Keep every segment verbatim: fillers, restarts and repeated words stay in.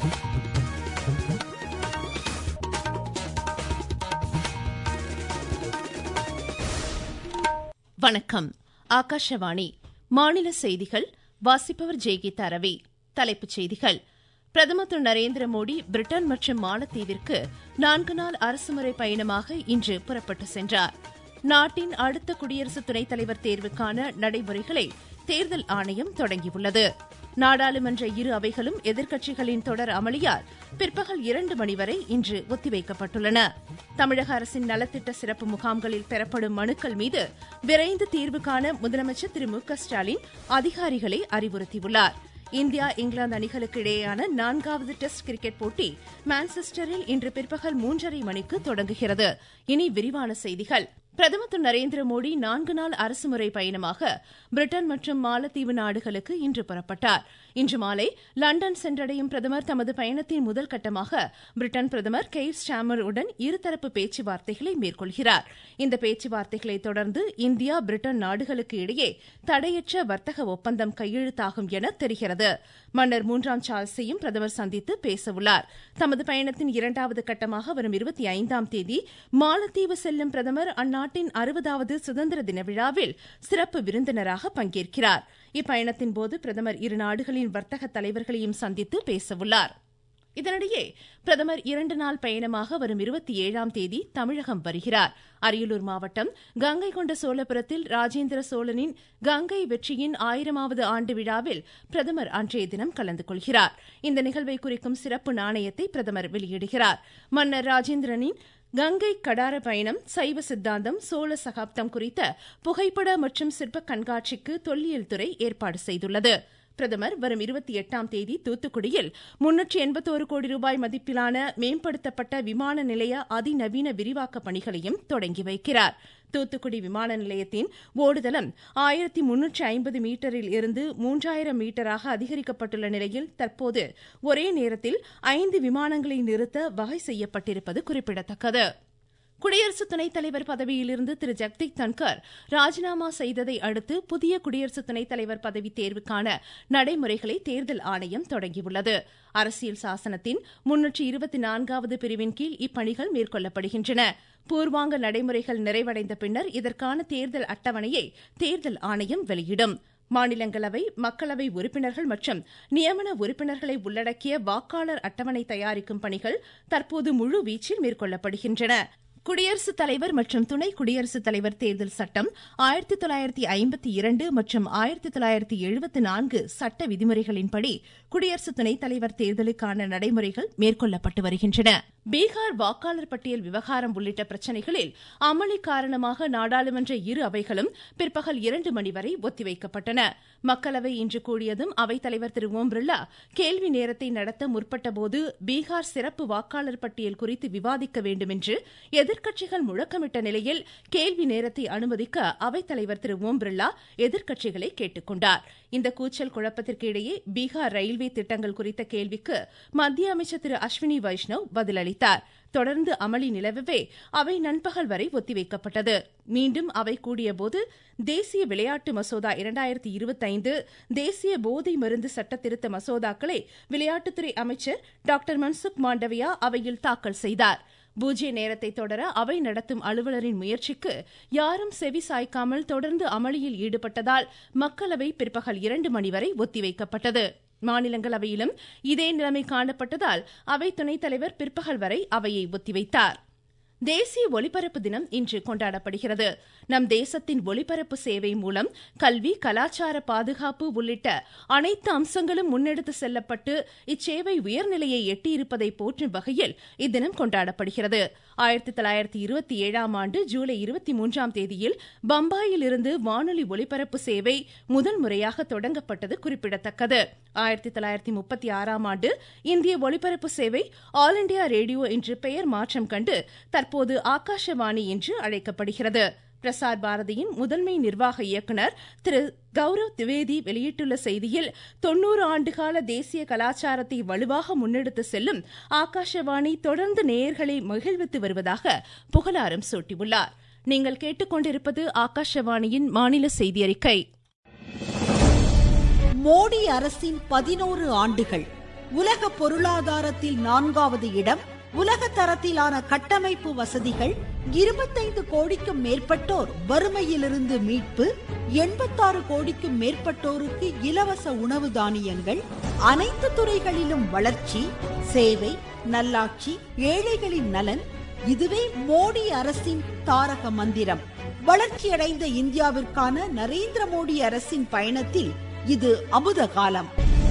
வணக்கம். ஆகாஷவாணி. மாநில செய்திகள் வாசிப்பவர் ஜெயகீதா ரவி. தலைப்புச் செய்திகள். பிரதமர் திரு நரேந்திர மோடி பிரிட்டன் மற்றும் மாலத்தீவிற்கு நான்கு நாள் அரசுமுறை பயணமாக இன்று புறப்பட்டு சென்றார். நாட்டின் அடுத்த குடியரசு துணைத் தலைவர் தேர்வுக்கான நடைமுறைகளை தேர்தல் ஆணையம் தொடங்கியுள்ளது. நாடாளுமன்ற இரு அவைகளும் எதிர்க்கட்சிகளின் தொடர் அமளியால் பிற்பகல் இரண்டு மணி வரை இன்று ஒத்திவைக்கப்பட்டுள்ளன. தமிழக அரசின் நலத்திட்ட சிறப்பு முகாம்களில் பெறப்படும் மனுக்கள் மீது விரைந்து தீர்வு காண முதலமைச்சர் திரு மு க ஸ்டாலின் அதிகாரிகளை அறிவுறுத்தியுள்ளார். இந்தியா இங்கிலாந்து அணிகளுக்கு இடையேயான நான்காவது டெஸ்ட் கிரிக்கெட் போட்டி மான்செஸ்டரில் இன்று பிற்பகல் மூன்றரை மணிக்கு தொடங்குகிறது. இனி விரிவான செய்திகள். பிரதமர் திரு நரேந்திர மோடி நான்கு நாள் அரசுமுறை பயணமாக பிரிட்டன் மற்றும் மாலத்தீவு நாடுகளுக்கு இன்று புறப்பட்டார். இன்று மாலை லண்டன் சென்றடையும் பிரதமர் தமது பயணத்தின் முதல் கட்டமாக பிரிட்டன் பிரதமர் கெய்ர் ஸ்டாமர் உடன் இருதரப்பு பேச்சுவார்த்தைகளை மேற்கொள்கிறார். இந்த பேச்சுவார்த்தைகளை தொடர்ந்து இந்தியா பிரிட்டன் நாடுகளுக்கு இடையே தடையற்ற வர்த்தக ஒப்பந்தம் கையெழுத்தாகும் என தெரிகிறது. மன்னர் மூன்றாம் சார்ல்ஸையும் பிரதமர் சந்தித்து பேசவுள்ளார். தமது பயணத்தின் இரண்டாவது கட்டமாக வரும் இருபத்தி ஐந்தாம் தேதி மாலத்தீவு செல்லும் பிரதமர் அந்நாட்டின் அறுபதாவது சுதந்திர தின விழாவில் சிறப்பு விருந்தினராக பங்கேற்கிறார். இப்பயணத்தின் போது பிரதமர் இரு நாடுகளின் வர்த்தக தலைவர்களையும் சந்தித்து பேசவுள்ளார். இதனிடையே பிரதமர் இரண்டு நாள் பயணமாக வரும் இருபத்தி ஏழாம் தேதி தமிழகம் வருகிறார். அரியலூர் மாவட்டம் கங்கை கொண்ட சோழபுரத்தில் ராஜேந்திர சோழனின் கங்கை வெற்றியின் ஆயிரமாவது ஆண்டு விழாவில் பிரதமர் அன்றைய தினம் கலந்து கொள்கிறார். இந்த நிகழ்வை குறிக்கும் சிறப்பு நாணயத்தை பிரதமர் வெளியிடுகிறார். மன்னர் ராஜேந்திரனின் கங்கை கடார பயணம், சைவ சித்தாந்தம், சோழ சகாப்தம் குறித்த புகைப்பட மற்றும் சிற்ப கண்காட்சிக்கு தொல்லியல் துறை ஏற்பாடு செய்துள்ளது. பிரதமர் வரும் இருபத்தி எட்டாம் தேதி தூத்துக்குடியில் முன்னூற்று எண்பத்தோரு கோடி ரூபாய் மதிப்பிலான மேம்படுத்தப்பட்ட விமான நிலைய அதிநவீன விரிவாக்க பணிகளையும் தொடங்கி வைக்கிறார். தூத்துக்குடி விமான நிலையத்தின் ஓடுதளம் ஆயிரத்தி முன்னூற்று ஐம்பது மீட்டரில் இருந்து மூன்றாயிரம் மீட்டராக அதிகரிக்கப்பட்டுள்ள நிலையில் தற்போது ஒரே நேரத்தில் ஐந்து விமானங்களை நிறுத்த வகை செய்யப்பட்டிருப்பது குறிப்பிடத்தக்கது. குடியரசு துணைத் தலைவர் பதவியிலிருந்து திரு ஜெகதீப் தன்கர் ராஜினாமா செய்ததை அடுத்து புதிய குடியரசு துணைத் தலைவர் பதவி தேர்வுக்கான நடைமுறைகளை தேர்தல் ஆணையம் தொடங்கியுள்ளது. அரசியல் சாசனத்தின் முன்னூற்று இருபத்தி நான்காவது பிரிவின் கீழ் இப்பணிகள் மேற்கொள்ளப்படுகின்றன. பூர்வாங்க நடைமுறைகள் நிறைவடைந்த பின்னர் இதற்கான தேர்தல் அட்டவணையை தேர்தல் ஆணையம் வெளியிடும். மாநிலங்களவை, மக்களவை உறுப்பினர்கள் மற்றும் நியமன உறுப்பினர்களை உள்ளடக்கிய வாக்காளர் அட்டவணை தயாரிக்கும் பணிகள் தற்போது முழு வீச்சில் மேற்கொள்ளப்படுகின்றன. குடியரசுத் தலைவர் மற்றும் துணை குடியரசுத் தலைவர் தேர்தல் சட்டம் ஆயிரத்தி தொள்ளாயிரத்தி ஐம்பத்தி இரண்டு மற்றும் ஆயிரத்தி தொள்ளாயிரத்தி எழுபத்தி நான்கு சட்ட விதிமுறைகளின்படி குடியரசு துணைத் தலைவர் தேர்தலுக்கான நடைமுறைகள் மேற்கொள்ளப்பட்டு வருகின்றன. பீகார் வாக்காளர் பட்டியல் விவகாரம் உள்ளிட்ட பிரச்சினைகளில் அமளி காரணமாக நாடாளுமன்ற இரு அவைகளும் பிற்பகல் இரண்டு மணி வரை ஒத்திவைக்கப்பட்டன. மக்களவை இன்று கூடியதும் அவைத்தலைவர் திரு ஓம் பிர்லா கேள்வி நேரத்தை நடத்த முற்பட்டபோது பீகார் சிறப்பு வாக்காளர் பட்டியல் குறித்து விவாதிக்க வேண்டும் என்று எதிர்க்கட்சிகள் முழக்கமிட்ட நிலையில் கேள்வி நேரத்தை அனுமதிக்க அவைத்தலைவர் திரு ஓம் பிர்லா எதிர்க்கட்சிகளை கேட்டுக் கொண்டார். இந்த கூச்சல் குழப்பத்திற்கு இடையே பீகார் ரயில்வே திட்டங்கள் குறித்த கேள்விக்கு மத்திய அமைச்சர் திரு அஸ்வினி வைஷ்ணவ் பதிலளித்தார். தொடர்ந்து அமளி நிலவவே அவை நண்பகல் வரை ஒத்திவைக்கப்பட்டது. மீண்டும் அவை கூடியபோது தேசிய விளையாட்டு மசோதா இரண்டாயிரத்தி இருபத்தி ஐந்து, தேசிய போதை மருந்து சட்ட திருத்த மசோதாக்களை விளையாட்டுத்துறை அமைச்சர் டாக்டர் மன்சுக் மாண்டவியா அவையில் தாக்கல் செய்தார். பூஜ்ய நேரத்தை தொடர அவை நடத்தும் அலுவலரின் முயற்சிக்கு யாரும் செவி சாய்க்காமல் தொடர்ந்து அமளியில் ஈடுபட்டதால் மக்களவை பிற்பகல் இரண்டு மணி வரை ஒத்திவைக்கப்பட்டது. மாநிலங்களவையிலும் இதே நிலைமை காணப்பட்டதால் அவை துணைத் தலைவர் பிற்பகல் வரை அவையை ஒத்திவைத்தார். தேசிய ஒலிபரப்பு தினம் இன்று கொண்டாடப்படுகிறது. நம் தேசத்தின் ஒலிபரப்பு சேவை மூலம் கல்வி, கலாச்சார பாதுகாப்பு உள்ளிட்ட அனைத்து அம்சங்களும் முன்னெடுத்து செல்லப்பட்டு இச்சேவை உயர்நிலையை எட்டியிருப்பதை போற்றும் வகையில் இத்தினம் கொண்டாடப்படுகிறது. ஆயிரத்தி தொள்ளாயிரத்தி இருபத்தி ஏழாம் ஆண்டு ஜூலை இருபத்தி மூன்றாம் தேதியில் பம்பாயில் இருந்து வானொலி ஒலிபரப்பு சேவை முதல் முறையாக தொடங்கப்பட்டது குறிப்பிடத்தக்கது. ஆயிரத்தி தொள்ளாயிரத்தி முப்பத்தி ஆறாம் ஆண்டு இந்திய ஒலிபரப்பு சேவை ஆல் இண்டியா ரேடியோ என்று பெயர் மாற்றம் கண்டு தற்போது ஆகாஷவாணி என்று அழைக்கப்படுகிறது. பிரசார் பாரதியின் முதன்மை நிர்வாக இயக்குநர் திரு கௌரவ் திவேதி வெளியிட்டுள்ள செய்தியில் தொன்னூறு ஆண்டுகால தேசிய கலாச்சாரத்தை வலுவாக முன்னெடுத்து செல்லும் ஆகாஷவாணி தொடர்ந்து நேயர்களை மகிழ்வித்து வருவதாக புகழாரம் சூட்டியுள்ளார். நீங்கள் கேட்டுக்கொண்டிருப்பது ஆகாஷவாணியின் மாநில செய்தி அறிக்கை. மோடி அரசின் பதினோரு ஆண்டுகள் உலக பொருளாதாரத்தில் நான்காவது இடம், உலக தரத்திலான கட்டமைப்பு வசதிகள், இருபத்தைந்து கோடிக்கும் மேற்பட்டோர் வறுமையிலிருந்து மீட்பு, எண்பத்தாறு கோடிக்கும் மேற்பட்டோருக்கு இலவச உணவு தானியங்கள், அனைத்து துறைகளிலும் வளர்ச்சி, சேவை, நல்லாட்சி, ஏழைகளின் நலன், இதுவே மோடி அரசின் தாரக மந்திரம். வளர்ச்சியடைந்த இந்தியாவிற்கான நரேந்திர மோடி அரசின் பயணத்தில் இது அமுத காலம்.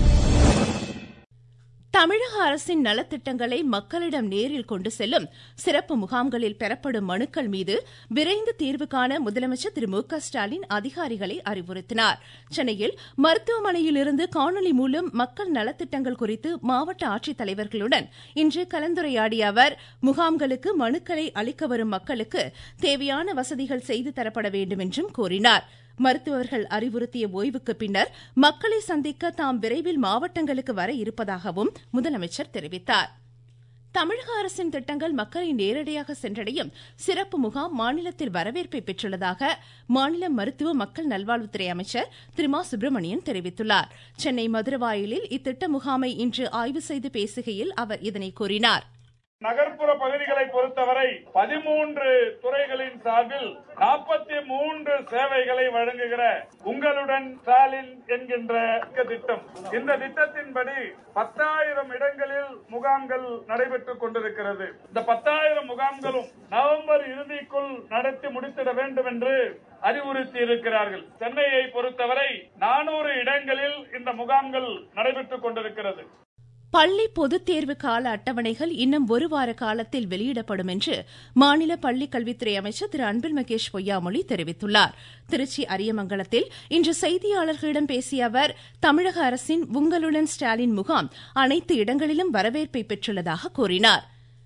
தமிழக அரசின் நலத்திட்டங்களை மக்களிடம் நேரில் கொண்டு செல்லும் சிறப்பு முகாம்களில் பெறப்படும் மனுக்கள் மீது விரைந்து தீர்வு காண முதலமைச்சர் திரு மு க ஸ்டாலின் அதிகாரிகளை அறிவுறுத்தினார். சென்னையில் மருத்துவமனையிலிருந்து காணொலி மூலம் மக்கள் நலத்திட்டங்கள் குறித்து மாவட்ட ஆட்சித்தலைவர்களுடன் இன்று கலந்துரையாடிய அவர், முகாம்களுக்கு மனுக்களை அளிக்க வரும் மக்களுக்கு தேவையான வசதிகள் செய்து தரப்பட வேண்டும் என்றும் கூறினார். மருத்துவர்கள் அறிவுறுத்திய ஓய்வுக்கு பின்னர் மக்களை சந்திக்க தாம் விரைவில் மாவட்டங்களுக்கு வர இருப்பதாகவும் முதலமைச்சர் தெரிவித்தார். தமிழக அரசின் திட்டங்கள் மக்களை நேரடியாக சென்றடையும் சிறப்பு முகாம் மாநிலத்தில் வரவேற்பை பெற்றுள்ளதாக மாநில மருத்துவ மக்கள் நல்வாழ்வுத்துறை அமைச்சர் திரு மா சுப்பிரமணியன் தெரிவித்துள்ளார். சென்னை மதுரவாயலில் இத்திட்ட முகாமை இன்று ஆய்வு செய்து பேசுகையில் அவர் இதனை கூறினார். நகர்ப்புற பகுதிகளை பொறுத்தவரை பதிமூன்று துறைகளின் சார்பில் நாற்பத்தி மூன்று சேவைகளை வழங்குகிற உங்களுடன் ஸ்டாலின் என்கின்ற திட்டம். இந்த திட்டத்தின்படி பத்தாயிரம் இடங்களில் முகாம்கள் நடைபெற்றுக் கொண்டிருக்கிறது. இந்த பத்தாயிரம் முகாம்களும் நவம்பர் இறுதிக்குள் நடத்தி முடித்திட வேண்டும் என்று அறிவுறுத்தி இருக்கிறார்கள். சென்னையை பொறுத்தவரை நானூறு இடங்களில் இந்த முகாம்கள் நடைபெற்றுக் கொண்டிருக்கிறது. பள்ளி பொதுத் தேர்வு கால அட்டவணைகள் இன்னும் ஒரு வார காலத்தில் வெளியிடப்படும் என்று மாநில பள்ளிக் கல்வித்துறை அமைச்சர் திரு அன்பில் மகேஷ் பொய்யாமொழி தெரிவித்துள்ளார். திருச்சி அரியமங்கலத்தில் இன்று செய்தியாளர்களிடம் பேசிய அவர், தமிழக அரசின் உங்களுடன் ஸ்டாலின் முகாம் அனைத்து இடங்களிலும் வரவேற்பை பெற்றுள்ளதாக கூறினார்.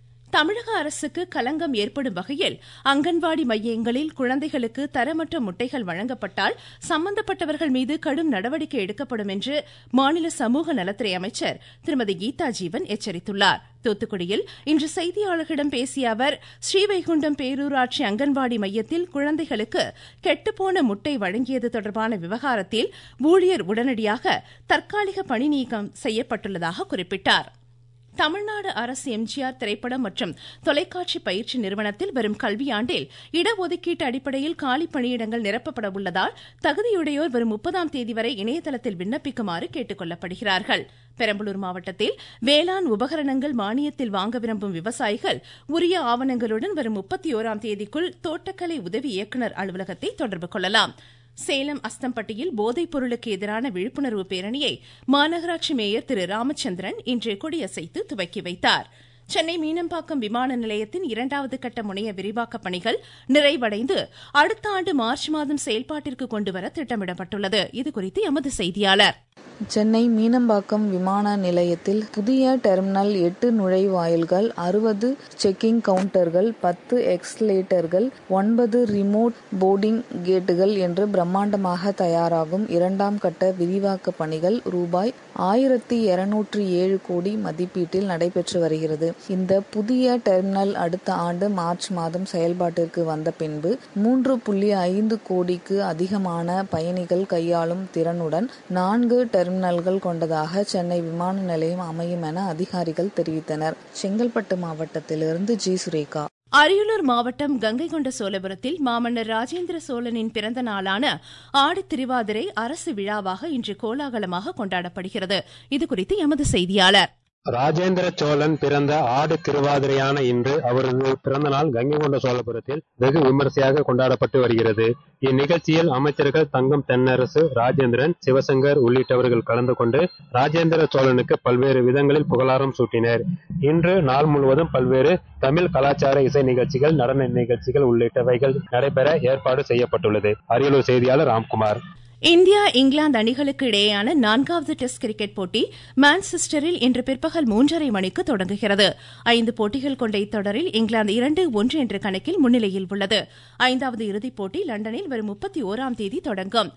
தமிழக அரசுக்கு களங்கம் ஏற்படும் வகையில் அங்கன்வாடி மையங்களில் குழந்தைகளுக்கு தரமற்ற முட்டைகள் வழங்கப்பட்டால் சம்பந்தப்பட்டவர்கள் மீது கடும் நடவடிக்கை எடுக்கப்படும் என்று மாநில சமூக நலத்துறை அமைச்சர் திருமதி கீதா ஜீவன் எச்சரித்துள்ளார். தூத்துக்குடியில் இன்று செய்தியாளர்களிடம் பேசிய அவர், ஸ்ரீவைகுண்டம் பேரூராட்சி அங்கன்வாடி மையத்தில் குழந்தைகளுக்கு கெட்டுப்போன முட்டை வழங்கியது தொடர்பான விவகாரத்தில் ஊழியர் உடனடியாக தற்காலிக பணி நீக்கம் செய்யப்பட்டுள்ளதாக குறிப்பிட்டார். தமிழ்நாடு அரசு எம்ஜிஆர் திரைப்படம் மற்றும் தொலைக்காட்சி பயிற்சி நிறுவனத்தில் வரும் கல்வியாண்டில் இடஒதுக்கீட்டு அடிப்படையில் காலி பணியிடங்கள் நிரப்பப்பட உள்ளதால் தகுதியுடையோர் வரும் முப்பதாம் தேதி வரை இணையதளத்தில் விண்ணப்பிக்குமாறு கேட்டுக் கொள்ளப்படுகிறார்கள். பெரம்பலூர் மாவட்டத்தில் வேளாண் உபகரணங்கள் மானியத்தில் வாங்க விரும்பும் விவசாயிகள் உரிய ஆவணங்களுடன் வரும் முப்பத்தி ஓராம் தேதிக்குள் தோட்டக்கலை உதவி இயக்குநர் அலுவலகத்தை தொடர்பு கொள்ளலாம். சேலம் அஸ்தம்பட்டியில் போதைப் பொருளுக்கு எதிரான விழிப்புணர்வு பேரணியை மாநகராட்சி மேயர் திரு ராமச்சந்திரன் இன்று கொடியசைத்து துவக்கி வைத்தார். சென்னை மீனம்பாக்கம் விமான நிலையத்தின் இரண்டாவது கட்ட முனைய விரிவாக்கப் பணிகள் நிறைவடைந்து அடுத்த ஆண்டு மார்ச் மாதம் செயல்பாட்டிற்கு கொண்டுவர திட்டமிடப்பட்டுள்ளது. இதுகுறித்து எமது செய்தியாளர். சென்னை மீனம்பாக்கம் விமான நிலையத்தில் புதிய டெர்மினல், எட்டு நுழைவாயில்கள், அறுபது செக்கிங் கவுண்டர்கள், பத்து எக்ஸ்லேட்டர்கள், ஒன்பது ரிமோட் போர்டிங் கேட்டுகள் என்று பிரம்மாண்டமாக தயாராகும் இரண்டாம் கட்ட விரிவாக்க பணிகள் ரூபாய் ஆயிரத்தி இருநூற்றி ஏழு கோடி மதிப்பீட்டில் நடைபெற்று வருகிறது. இந்த புதிய டெர்மினல் அடுத்த ஆண்டு மார்ச் மாதம் செயல்பாட்டிற்கு வந்த பின்பு மூன்று புள்ளி ஐந்து கோடிக்கு அதிகமான பயணிகள் கையாளும் திறனுடன் நான்கு டெர்மினல்கள் கொண்டதாக சென்னை விமான நிலையம் அமையும் என அதிகாரிகள் தெரிவித்தனர். செங்கல்பட்டு மாவட்டத்திலிருந்து ஜி சுரேகா. அரியலூர் மாவட்டம் கங்கை கொண்ட சோழபுரத்தில் மாமன்னர் ராஜேந்திர சோழனின் பிறந்த நாளான ஆடித் திருவாதிரை அரசு விழாவாக இன்று கோலாகலமாக கொண்டாடப்படுகிறது. இதுகுறித்து எமது செய்தியாளர். ராஜேந்திர சோழன் பிறந்த ஆடு திருவாதிரையான இன்று அவரது பிறந்த நாள் கங்கை கொண்ட சோழபுரத்தில் வெகு விமரிசையாக கொண்டாடப்பட்டு வருகிறது. இந்நிகழ்ச்சியில் அமைச்சர்கள் தங்கம் தென்னரசு, ராஜேந்திரன், சிவசங்கர் உள்ளிட்டவர்கள் கலந்து கொண்டு ராஜேந்திர சோழனுக்கு பல்வேறு விதங்களில் புகழாரம் சூட்டினர். இன்று நாள் முழுவதும் பல்வேறு தமிழ் கலாச்சார இசை நிகழ்ச்சிகள், நடன நிகழ்ச்சிகள் உள்ளிட்டவைகள் நடைபெற ஏற்பாடு செய்யப்பட்டுள்ளது. அரியலூர் செய்தியாளர் ராம்குமார். இந்தியா இங்கிலாந்து அணிகளுக்கு இடையேயான நான்காவது டெஸ்ட் கிரிக்கெட் போட்டி மான்செஸ்டரில் இன்று பிற்பகல் மூன்றரை மணிக்கு தொடங்குகிறது. ஐந்து போட்டிகள் கொண்ட இத்தொடரில் இங்கிலாந்து இரண்டு ஒன்று என்ற கணக்கில் முன்னிலையில் உள்ளது. ஐந்தாவது இறுதிப் போட்டி லண்டனில் வரும் முப்பத்தி ஓராம் தேதி தொடங்கும்.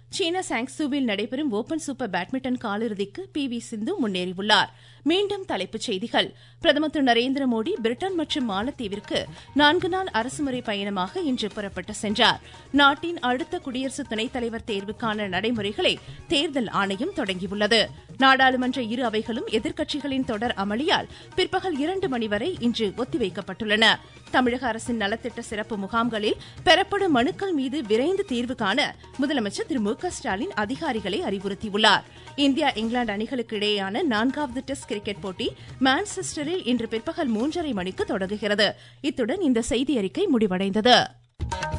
சீன சாங்சூவில் நடைபெறும் ஓபன் சூப்பர் பேட்மிண்டன் காலிறுதிக்கு பி வி சிந்து முன்னேறியுள்ளார். மீண்டும் தலைப்புச் செய்திகள். பிரதமர் திரு நரேந்திர மோடி பிரிட்டன் மற்றும் மாலத்தீவிற்கு நான்கு நாள் அரசுமுறை பயணமாக இன்று புறப்பட்டு சென்றார். நாட்டின் அடுத்த குடியரசு துணைத் தலைவர் தேர்வுக்கான நடைமுறைகளை தேர்தல் ஆணையம் தொடங்கியுள்ளது. நாடாளுமன்ற இரு அவைகளும் எதிர்க்கட்சிகளின் தொடர் அமளியால் பிற்பகல் இரண்டு மணி வரை இன்று ஒத்திவைக்கப்பட்டுள்ளன. தமிழக அரசின் நலத்திட்ட சிறப்பு முகாம்களில் பெறப்படும் மனுக்கள் மீது விரைந்து தீர்வு காண முதலமைச்சர் திரு மு க ஸ்டாலின் அதிகாரிகளை அறிவுறுத்தியுள்ளார். இந்தியா இங்கிலாந்து அணிகளுக்கு இடையேயான நான்காவது டெஸ்ட் கிரிக்கெட் போட்டி மான்செஸ்டரில் இன்று பிற்பகல் மூன்றரை மணிக்கு தொடங்குகிறது. இத்துடன் இந்த செய்தியறிக்கை முடிவடைந்தது.